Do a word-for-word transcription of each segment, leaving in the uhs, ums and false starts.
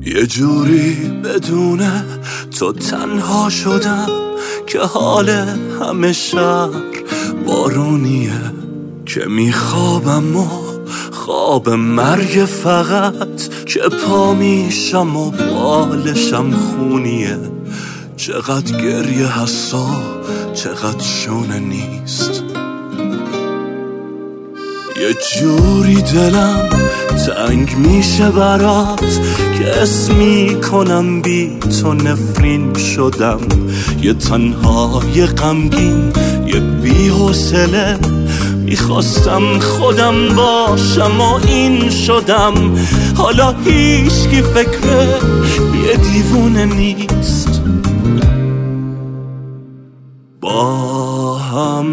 یه جوری بدون تو تنها شدم که حال همه شهر بارونیه، که میخوابم و خواب مرگ فقط، که پا میشم و بالشم خونیه. چقدر گریه هستا چقدر شونه نیست، یه جوری دلم تنگ میشه برات که اسمی کنم بی تو نفرین شدم. یه تنها یه غمگین یه بی حوصله، میخواستم خودم باشم و این شدم. حالا هیچ کی فکر یه دیوونه نیست، با هم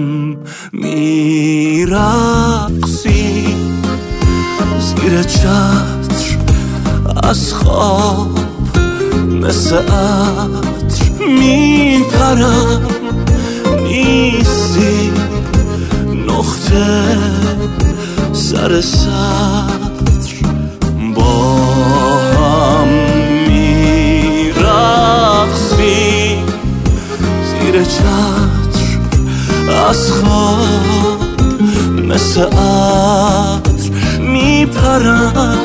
میرقصی زیر چتر از خواب، مثل عطر میپرم نیستی نقطه سر سطر. با هم میرقصی زیر چتر از خواب، مثل عطر میپرم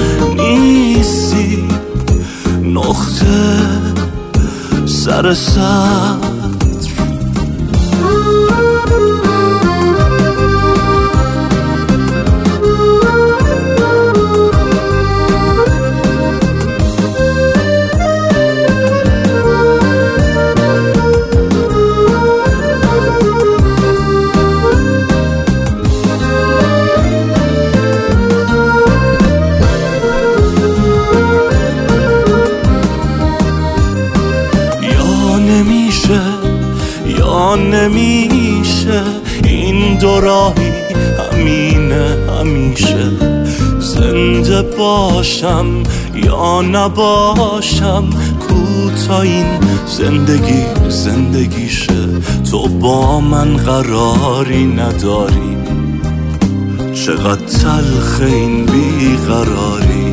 نیستی نقطه سر سطر. یا نمیشه این دو راهی همینه همیشه، زنده باشم یا نباشم، کوتا این زندگی زندگیشه. تو با من قراری نداری، چقدر تلخ این بیقراری.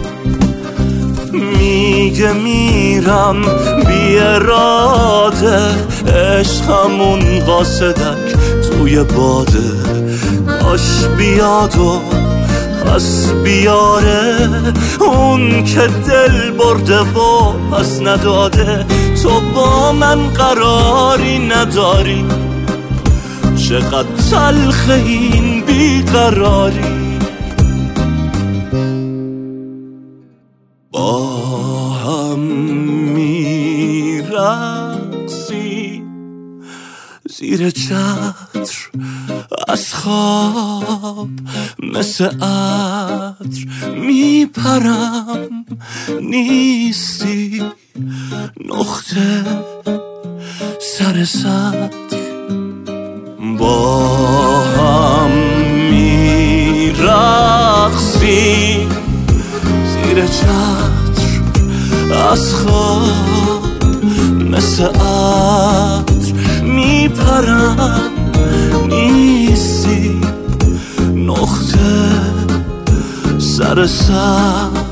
میگه میرم بی اراده، عشقمون قاصدک توی باده. کاش بیاد و پس بیاره اون که دل برده و پس نداده. تو با من قراری نداری، چقدر تلخ این بیقراری. با هم میرقصی زیر چتر از خواب، مثل عطر میپرم نیستی نقطه سر سطر. با هم میرقصی زیر چتر از خواب، مثل عطر میپرم نیستی نقطه سر سطر.